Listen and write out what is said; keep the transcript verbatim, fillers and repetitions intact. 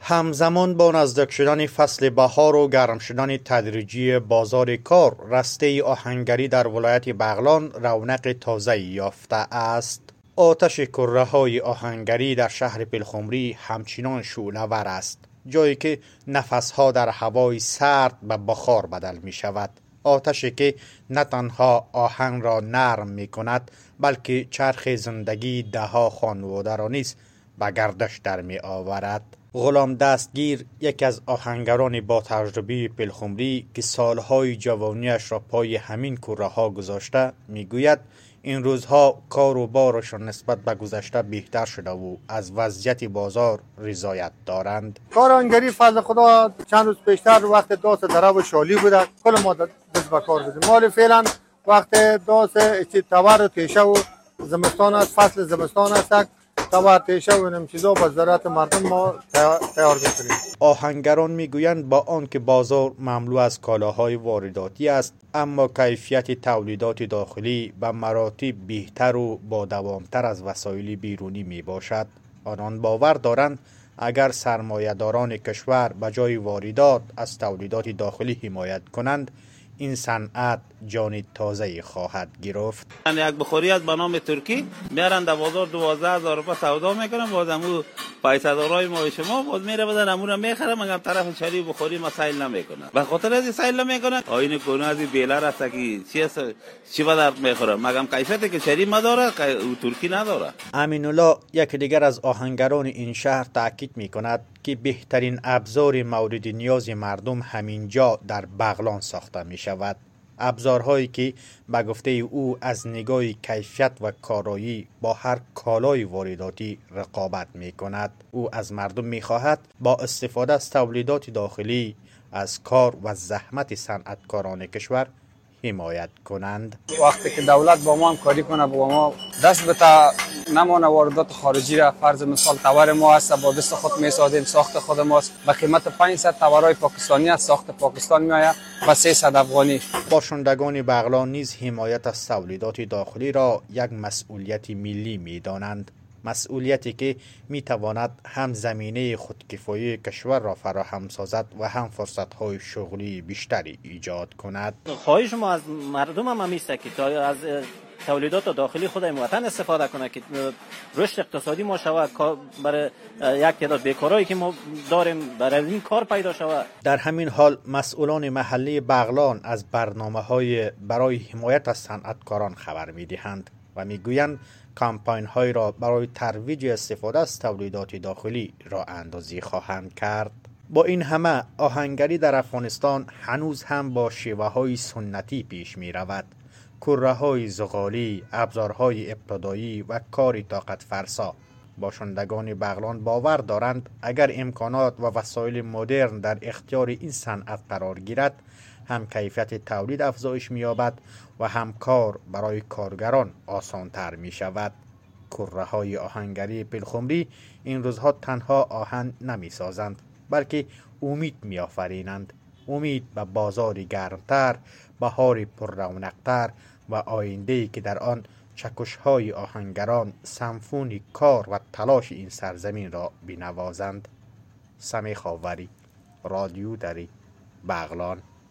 همزمان با نزدیک شدن فصل بهار و گرم شدن تدریجی بازار کار، رسته آهنگری در ولایت بغلان رونق تازه‌ای یافته است. آتش کره‌های آهنگری در شهر پلخمری همچنان شعله‌ور است، جایی که نفسها در هوای سرد به بخار بدل می شود. آتشی که نه تنها آهنگ را نرم می کند، بلکه چرخ زندگی دهها خانواده را نیز به گردش در می آورد. غلام دستگیر، یکی از آهنگران با تجربه پلخمری که سالهای جوانیش را پای همین کوره ها گذاشته، می گوید این روزها کار و بارشان نسبت به گذشته بهتر شده و از وضعیت بازار رضایت دارند. کار آهنگری فضل خدا چند روز پیشتر وقت داس درب و شالی بوده، کل ما دست به کار بودیم. مال فعلا وقت داس تور تیشه و زمستان است، فصل زمستان است، تور تیشه و این چیزا با ضرورت مردم ما تیار می‌کنیم. آهنگران میگویند با آنکه بازار مملو از کالاهای وارداتی است، اما کیفیت تولیدات داخلی به مراتب بهتر و با دوامتر از وسایل بیرونی می باشد. آنان باور دارند اگر سرمایه‌داران کشور به جای واردات از تولیدات داخلی حمایت کنند، این صنعت جان تازه‌ای خواهد گرفت. یک بخوری از به نام ترکی میارن در بازار دوازده هزار روپیه سودا میکنن، بازمو پیسه‌دارای ما و شما باز میره بدن امون میخرن، مگم طرف چری بخوری مسائل نمیکنه. به خاطر از سایل نمیکنه آینه کنه از بیلر است که چی است چی به درد میخوره، مگم کیفیتی که چری نداره ترکی نداره. امین الله، یک دیگر از آهنگران این شهر، تاکید میکند که بهترین ابزار مورد نیاز مردم همینجا در بغلان ساخته می شود. ابزارهایی که به گفته او از نگاه کیفیت و کارایی با هر کالای وارداتی رقابت می کند. او از مردم می خواهد با استفاده از تولیدات داخلی از کار و زحمت صنعتکاران کشور حمایت کنند. وقتی که دولت با ما همکاری کنه، با ما دست بده نمانه واردات خارجی را، فرض مثال تور ما هست با دست خود میسازیم، ساخت خود ماست، به قیمت پانصد تورای پاکستانی است، ساخت پاکستان میآید با سیصد افغانی. باشندگان بغلان نیز حمایت از تولیدات داخلی را یک مسئولیت ملی میدانند، مسئولیتی که میتواند هم زمینه خودکفایی کشور را فراهم سازد و هم فرصت‌های شغلی بیشتری ایجاد کند. خواهش ما از مردم هم همیست که تا از تولیدات داخلی خود این وطن استفاده کنه که رشد اقتصادی ما شود، برای یک تعداد بیکارایی که ما داریم برای این کار پیدا شود. در همین حال مسئولان محلی بغلان از برنامه‌های برای حمایت از صنعتکاران خبر می‌دهند و میگویند کمپاین های را برای ترویج استفاده از تولیدات داخلی را اندازی خواهند کرد. با این همه آهنگری در افغانستان هنوز هم با شیوه های سنتی پیش می رود. کره های زغالی، ابزارهای ابتدایی و کاری طاقت فرسا. باشندگان بغلان باور دارند اگر امکانات و وسایل مدرن در اختیار این صنعت قرار گیرد، هم کیفیت تولید افزایش می‌یابد و هم کار برای کارگران آسان‌تر می‌شود. کره های آهنگری پلخمری این روزها تنها آهن نمی‌سازند، بلکه امید می‌آفرینند. امید به بازاری گرمتر، بهاری پر رونق‌تر و آینده‌ای که در آن چکش‌های آهنگران سمفونی کار و تلاش این سرزمین را بنوازند. سمیع خاوری، رادیو دری، بغلان.